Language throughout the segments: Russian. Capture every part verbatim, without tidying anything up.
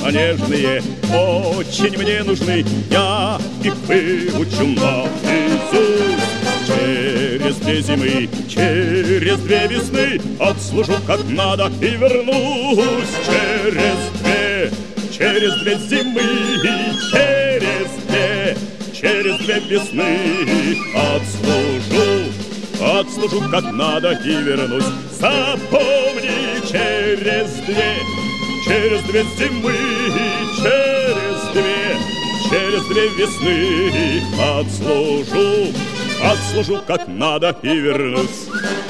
нежные очень мне нужны. Я их выучу наизусть. Через две зимы, через две весны отслужу как надо и вернусь. Через две, через две зимы, через две, через две весны отслужу, отслужу как надо и вернусь. Запомни, через две, через две зимы, через две, через две весны отслужу, отслужу как надо и вернусь.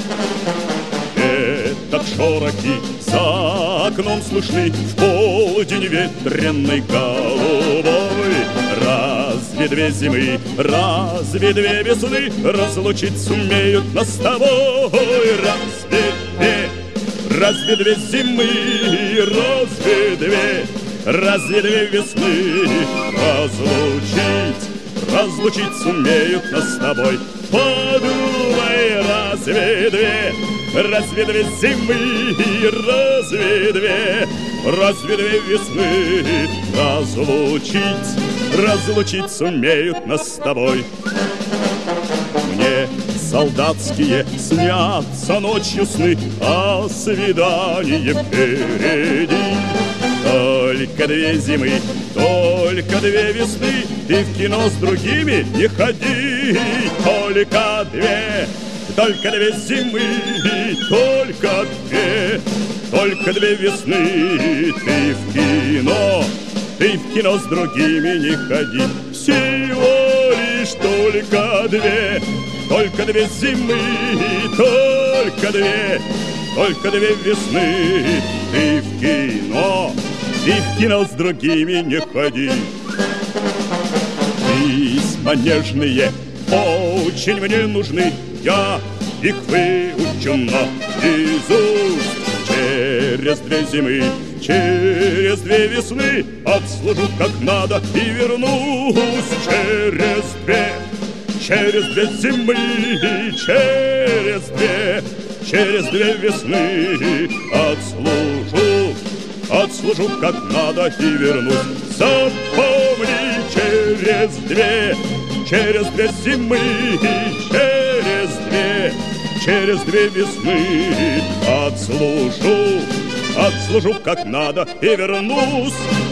Это шороки за окном слышны в полдень ветреной голубой. Разве две зимы, разве две весны разлучить сумеют нас с тобой? Разве две, разве две зимы, разве две, разве две весны разлучить, разлучить сумеют нас с тобой? Подумай, разве две, разве две зимы, разве две, разве две весны разлучить, разлучить сумеют нас с тобой? Мне солдатские снятся ночью сны о свидании впереди. Только две зимы, только две весны, ты в кино с другими не ходи. Только две, только две зимы, только две, только две весны, ты в кино, ты в кино с другими не ходи. Всего лишь только две, только две зимы, только две, только две весны, ты в кино, ты в кино с другими не ходи. Письма нежные очень мне нужны, я их выучу наизусть. Через две зимы, через две весны отслужу как надо и вернусь. Через две, через две зимы, через две, через две весны отслужу, отслужу как надо и вернусь. Запомни, через две, через две зимы, через две, через две весны отслужу, отслужу как надо и вернусь.